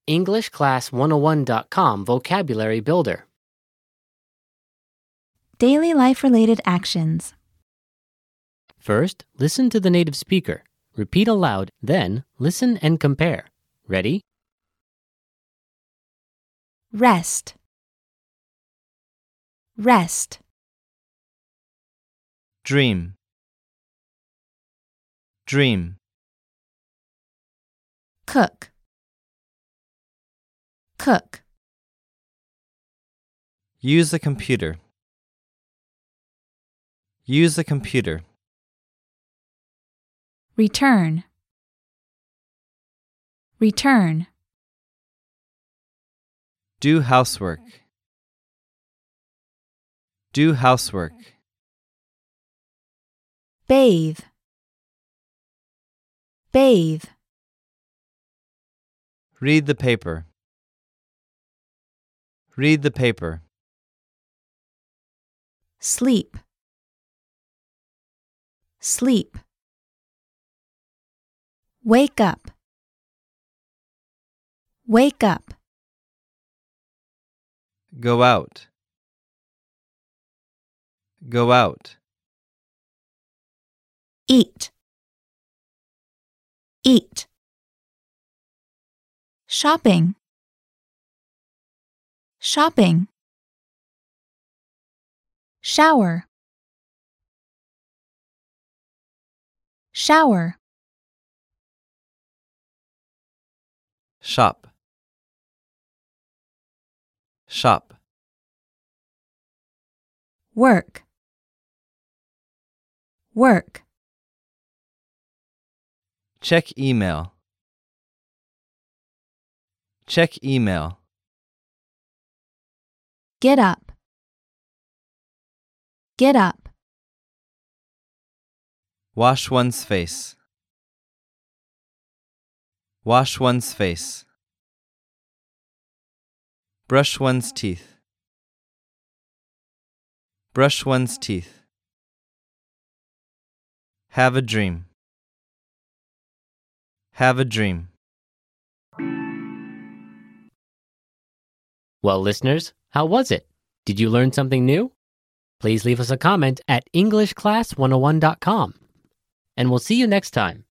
EnglishClass101.com Vocabulary Builder. Daily life-related actions. First, listen to the native speaker. Repeat aloud, then listen and compare. Ready? Rest. Rest. Dream. Dream. Cook. Cook. Use the computer. Use the computer. Return. Return. Do housework. Do housework. Bathe. Bathe. Read the paper. Read the paper. Sleep. Sleep. Wake up. Wake up. Go out. Go out. Eat. Eat. Shopping. Shopping. Shower. Shower. Shop. Shop. Work. Work. Check email. Check email. Get up. Get up. Wash one's face. Wash one's face. Brush one's teeth. Brush one's teeth. Have a dream. Have a dream. Well, listeners, how was it? Did you learn something new? Please leave us a comment at EnglishClass101.com. And we'll see you next time.